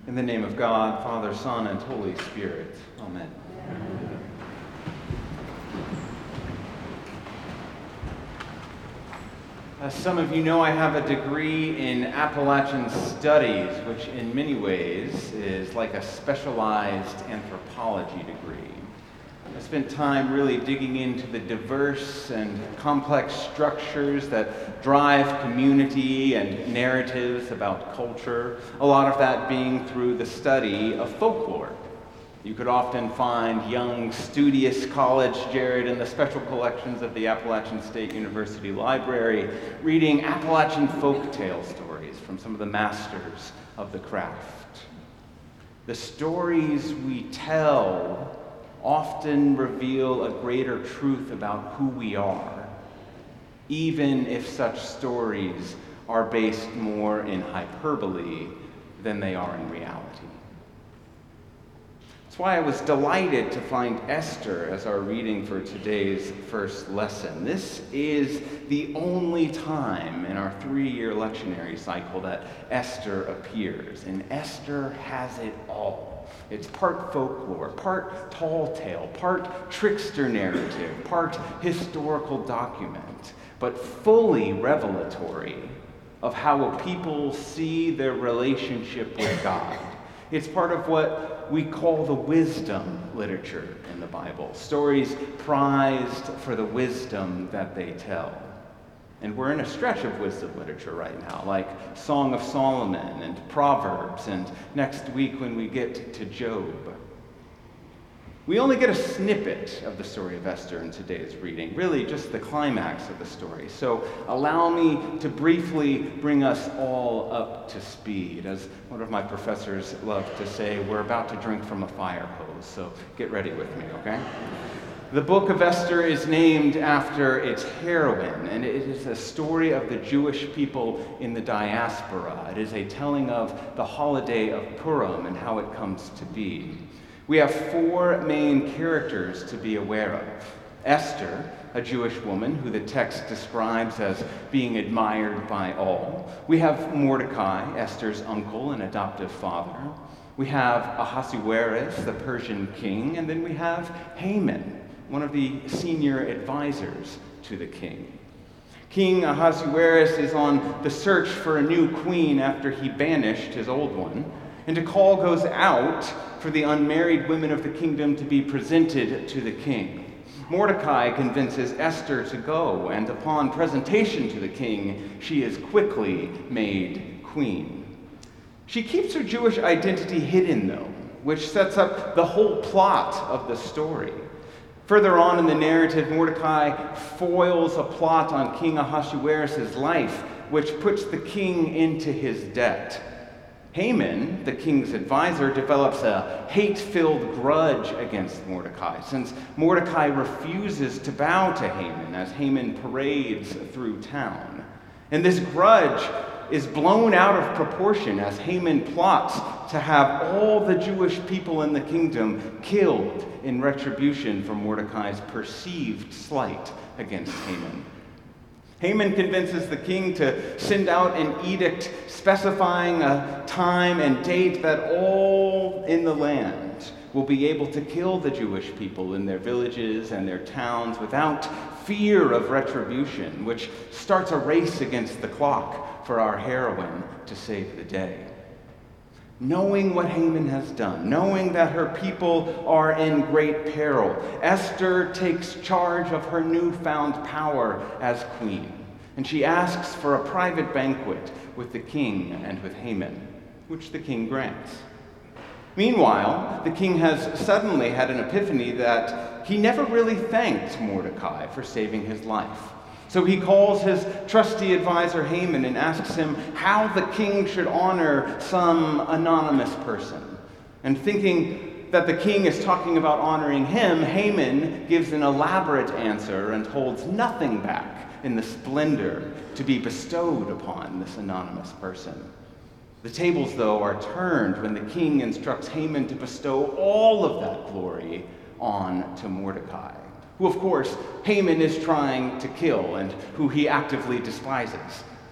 In the name of God, Father, Son, and Holy Spirit. Amen. As some of you know, I have a degree in Appalachian Studies, which in many ways is like a specialized anthropology degree. I spent time really digging into the diverse and complex structures that drive community and narratives about culture, a lot of that being through the study of folklore. You could often find young, studious college Jared in the special collections of the Appalachian State University Library reading Appalachian folktale stories from some of the masters of the craft. The stories we tell often reveal a greater truth about who we are, even if such stories are based more in hyperbole than they are in reality. That's why I was delighted to find Esther as our reading for today's first lesson. This is the only time in our 3-year lectionary cycle that Esther appears, and Esther has it all. It's part folklore, part tall tale, part trickster narrative, part historical document, but fully revelatory of how a people see their relationship with God. It's part of what we call the wisdom literature in the Bible, stories prized for the wisdom that they tell. And we're in a stretch of wisdom literature right now, like Song of Solomon and Proverbs, and next week when we get to Job. We only get a snippet of the story of Esther in today's reading, really just the climax of the story. So allow me to briefly bring us all up to speed. As one of my professors loved to say, we're about to drink from a fire hose, so get ready with me, okay? The book of Esther is named after its heroine, and it is a story of the Jewish people in the diaspora. It is a telling of the holiday of Purim and how it comes to be. We have 4 main characters to be aware of. Esther, a Jewish woman who the text describes as being admired by all. We have Mordecai, Esther's uncle and adoptive father. We have Ahasuerus, the Persian king, and then we have Haman, one of the senior advisors to the king. King Ahasuerus is on the search for a new queen after he banished his old one, and a call goes out for the unmarried women of the kingdom to be presented to the king. Mordecai convinces Esther to go, and upon presentation to the king, she is quickly made queen. She keeps her Jewish identity hidden, though, which sets up the whole plot of the story. Further on in the narrative, Mordecai foils a plot on King Ahasuerus' life, which puts the king into his debt. Haman, the king's advisor, develops a hate-filled grudge against Mordecai, since Mordecai refuses to bow to Haman as Haman parades through town. And this grudge is blown out of proportion as Haman plots to have all the Jewish people in the kingdom killed in retribution for Mordecai's perceived slight against Haman. Haman convinces the king to send out an edict specifying a time and date that all in the land will be able to kill the Jewish people in their villages and their towns without fear of retribution, which starts a race against the clock for our heroine to save the day. Knowing what Haman has done, knowing that her people are in great peril, Esther takes charge of her newfound power as queen, and she asks for a private banquet with the king and with Haman, which the king grants. Meanwhile, the king has suddenly had an epiphany that he never really thanked Mordecai for saving his life. So he calls his trusty advisor Haman and asks him how the king should honor some anonymous person. And thinking that the king is talking about honoring him, Haman gives an elaborate answer and holds nothing back in the splendor to be bestowed upon this anonymous person. The tables, though, are turned when the king instructs Haman to bestow all of that glory on to Mordecai, who, of course, Haman is trying to kill and who he actively despises.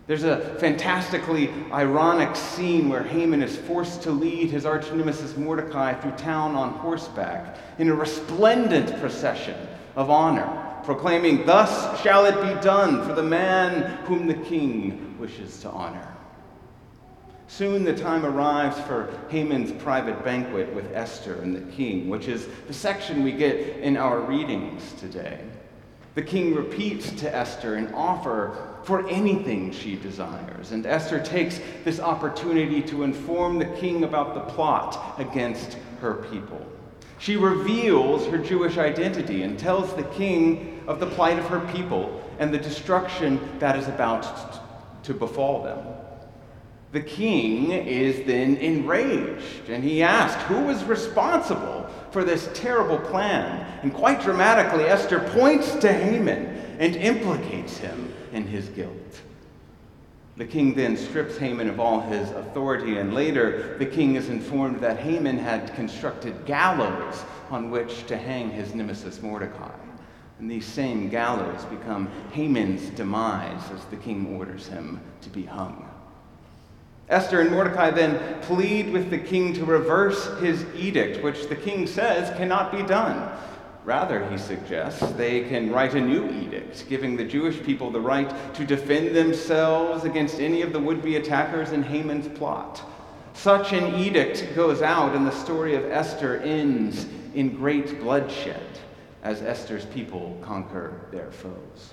There's a fantastically ironic scene where Haman is forced to lead his arch-nemesis Mordecai through town on horseback in a resplendent procession of honor, proclaiming, "Thus shall it be done for the man whom the king wishes to honor." Soon the time arrives for Haman's private banquet with Esther and the king, which is the section we get in our readings today. The king repeats to Esther an offer for anything she desires, and Esther takes this opportunity to inform the king about the plot against her people. She reveals her Jewish identity and tells the king of the plight of her people and the destruction that is about to befall them. The king is then enraged, and he asks who is responsible for this terrible plan. And quite dramatically, Esther points to Haman and implicates him in his guilt. The king then strips Haman of all his authority, and later the king is informed that Haman had constructed gallows on which to hang his nemesis Mordecai. And these same gallows become Haman's demise as the king orders him to be hung. Esther and Mordecai then plead with the king to reverse his edict, which the king says cannot be done. Rather, he suggests, they can write a new edict, giving the Jewish people the right to defend themselves against any of the would-be attackers in Haman's plot. Such an edict goes out, and the story of Esther ends in great bloodshed as Esther's people conquer their foes.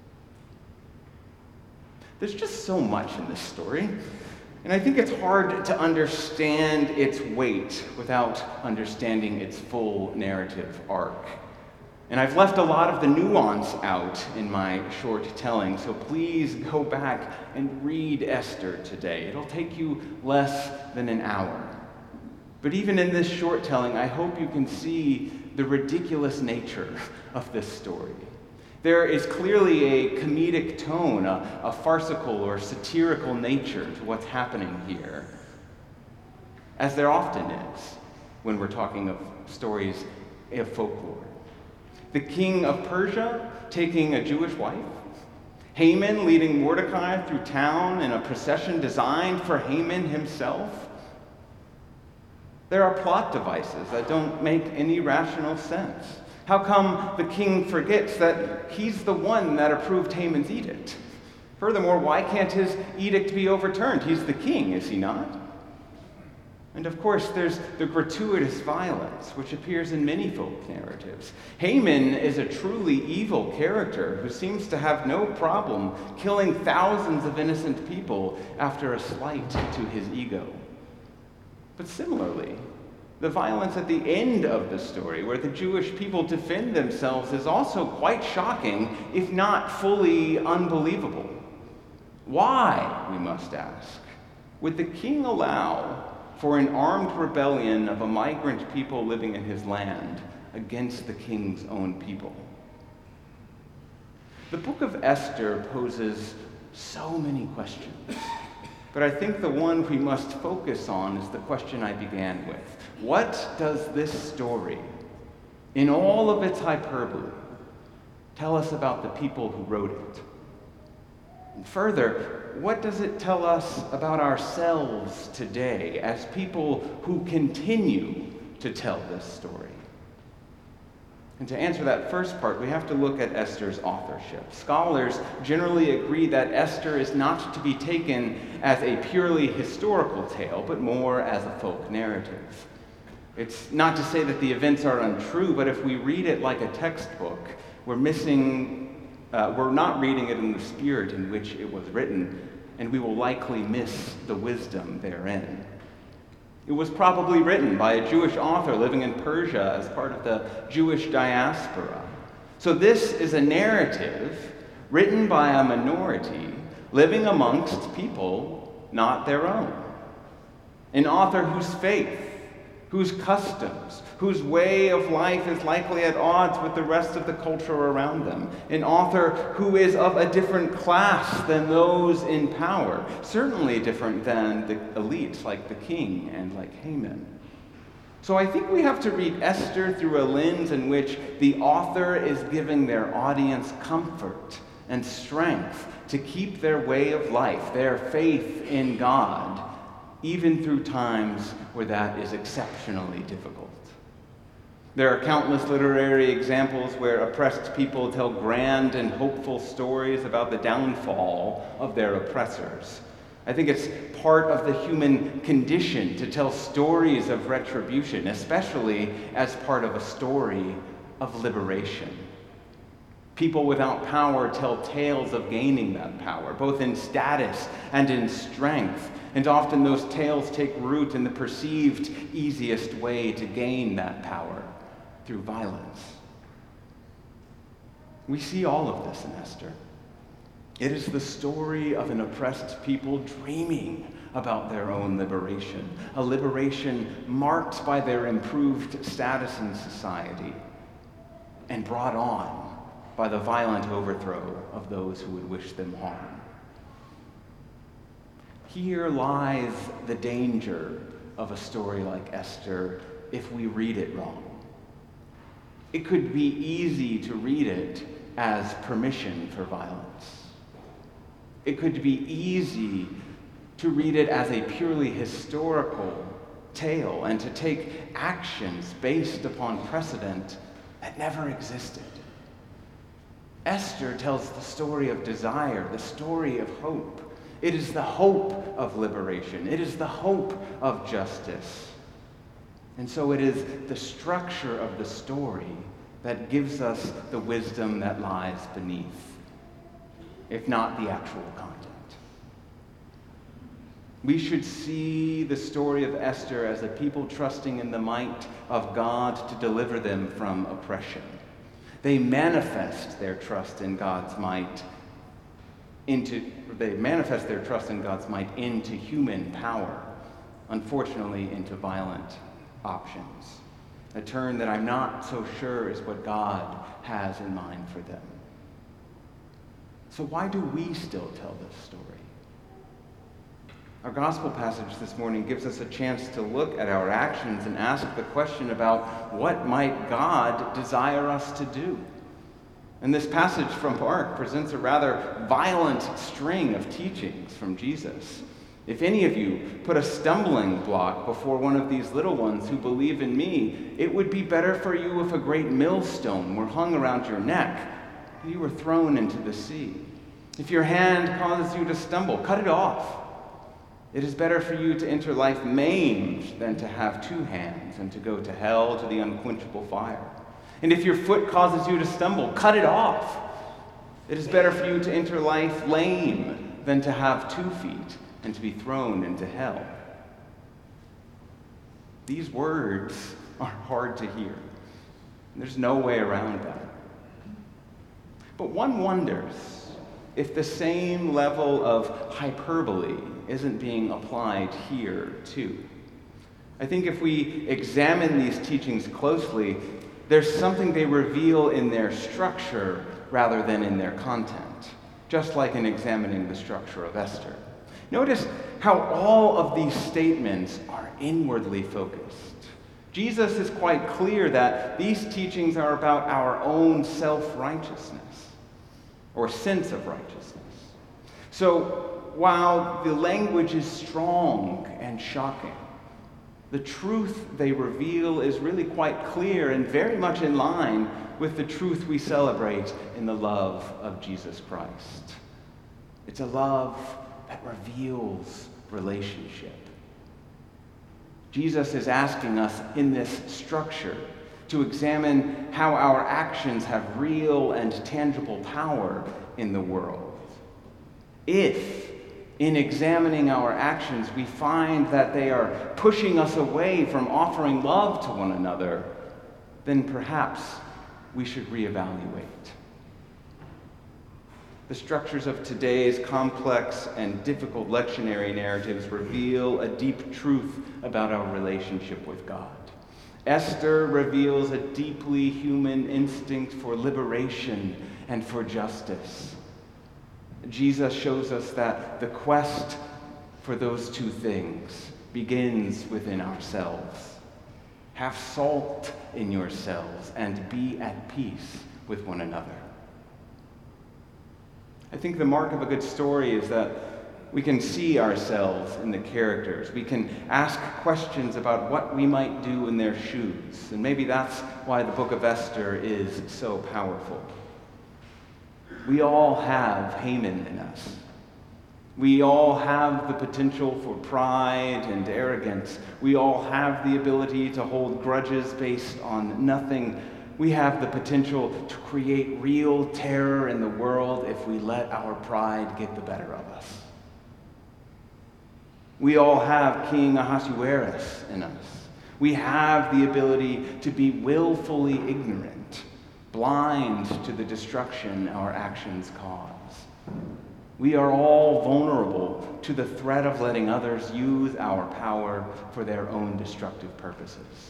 There's just so much in this story. And I think it's hard to understand its weight without understanding its full narrative arc. And I've left a lot of the nuance out in my short telling, so please go back and read Esther today. It'll take you less than an hour. But even in this short telling, I hope you can see the ridiculous nature of this story. There is clearly a comedic tone, a farcical or satirical nature to what's happening here, as there often is when we're talking of stories of folklore. The king of Persia taking a Jewish wife, Haman leading Mordecai through town in a procession designed for Haman himself. There are plot devices that don't make any rational sense. How come the king forgets that he's the one that approved Haman's edict? Furthermore, why can't his edict be overturned? He's the king, is he not? And of course, there's the gratuitous violence, which appears in many folk narratives. Haman is a truly evil character who seems to have no problem killing thousands of innocent people after a slight to his ego. But similarly, the violence at the end of the story, where the Jewish people defend themselves, is also quite shocking, if not fully unbelievable. Why, we must ask, would the king allow for an armed rebellion of a migrant people living in his land against the king's own people? The book of Esther poses so many questions, but I think the one we must focus on is the question I began with. What does this story, in all of its hyperbole, tell us about the people who wrote it? And further, what does it tell us about ourselves today as people who continue to tell this story? And to answer that first part, we have to look at Esther's authorship. Scholars generally agree that Esther is not to be taken as a purely historical tale, but more as a folk narrative. It's not to say that the events are untrue, but if we read it like a textbook, we're not reading it in the spirit in which it was written, and we will likely miss the wisdom therein. It was probably written by a Jewish author living in Persia as part of the Jewish diaspora. So this is a narrative written by a minority living amongst people not their own. An author whose faith, whose customs, whose way of life is likely at odds with the rest of the culture around them. An author who is of a different class than those in power, certainly different than the elites like the king and like Haman. So I think we have to read Esther through a lens in which the author is giving their audience comfort and strength to keep their way of life, their faith in God, even through times where that is exceptionally difficult. There are countless literary examples where oppressed people tell grand and hopeful stories about the downfall of their oppressors. I think it's part of the human condition to tell stories of retribution, especially as part of a story of liberation. People without power tell tales of gaining that power, both in status and in strength. And often those tales take root in the perceived easiest way to gain that power, through violence. We see all of this in Esther. It is the story of an oppressed people dreaming about their own liberation, a liberation marked by their improved status in society and brought on by the violent overthrow of those who would wish them harm. Here lies the danger of a story like Esther if we read it wrong. It could be easy to read it as permission for violence. It could be easy to read it as a purely historical tale and to take actions based upon precedent that never existed. Esther tells the story of desire, the story of hope. It is the hope of liberation. It is the hope of justice. And so it is the structure of the story that gives us the wisdom that lies beneath, if not the actual content. We should see the story of Esther as a people trusting in the might of God to deliver them from oppression. They manifest their trust in God's might into human power, unfortunately into violent options. A turn that I'm not so sure is what God has in mind for them. So why do we still tell this story? Our gospel passage this morning gives us a chance to look at our actions and ask the question about what might God desire us to do? And this passage from Mark presents a rather violent string of teachings from Jesus. If any of you put a stumbling block before one of these little ones who believe in me, it would be better for you if a great millstone were hung around your neck and you were thrown into the sea. If your hand causes you to stumble, cut it off. It is better for you to enter life maimed than to have two hands and to go to hell, to the unquenchable fire. And if your foot causes you to stumble, cut it off. It is better for you to enter life lame than to have 2 feet and to be thrown into hell. These words are hard to hear. There's no way around that. But one wonders if the same level of hyperbole isn't being applied here too. I think if we examine these teachings closely, there's something they reveal in their structure rather than in their content, just like in examining the structure of Esther. Notice how all of these statements are inwardly focused. Jesus is quite clear that these teachings are about our own self-righteousness or sense of righteousness. So while the language is strong and shocking, the truth they reveal is really quite clear and very much in line with the truth we celebrate in the love of Jesus Christ. It's a love that reveals relationship. Jesus is asking us in this structure to examine how our actions have real and tangible power in the world. If, in examining our actions, we find that they are pushing us away from offering love to one another, then perhaps we should reevaluate. The structures of today's complex and difficult lectionary narratives reveal a deep truth about our relationship with God. Esther reveals a deeply human instinct for liberation and for justice. Jesus shows us that the quest for those two things begins within ourselves. Have salt in yourselves and be at peace with one another. I think the mark of a good story is that we can see ourselves in the characters. We can ask questions about what we might do in their shoes. And maybe that's why the book of Esther is so powerful. We all have Haman in us. We all have the potential for pride and arrogance. We all have the ability to hold grudges based on nothing. We have the potential to create real terror in the world if we let our pride get the better of us. We all have King Ahasuerus in us. We have the ability to be willfully ignorant, blind to the destruction our actions cause. We are all vulnerable to the threat of letting others use our power for their own destructive purposes.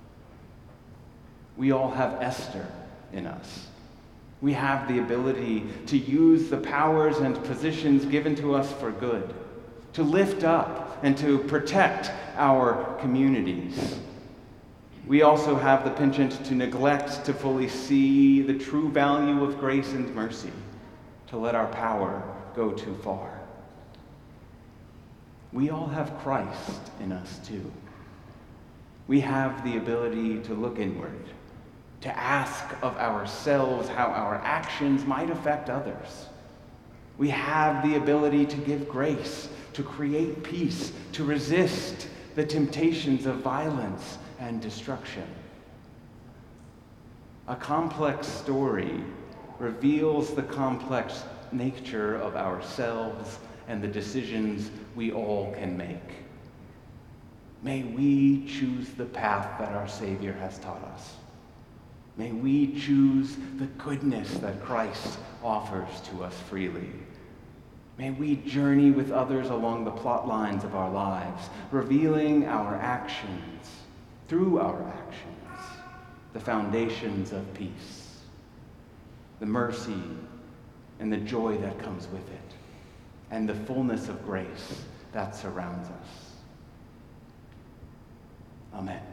We all have Esther in us. We have the ability to use the powers and positions given to us for good, to lift up and to protect our communities. We also have the penchant to neglect to fully see the true value of grace and mercy, to let our power go too far. We all have Christ in us too. We have the ability to look inward, to ask of ourselves how our actions might affect others. We have the ability to give grace, to create peace, to resist the temptations of violence and destruction. A complex story reveals the complex nature of ourselves and the decisions we all can make. May we choose the path that our Savior has taught us. May we choose the goodness that Christ offers to us freely. May we journey with others along the plot lines of our lives, revealing our actions, through our actions, the foundations of peace, the mercy and the joy that comes with it, and the fullness of grace that surrounds us. Amen.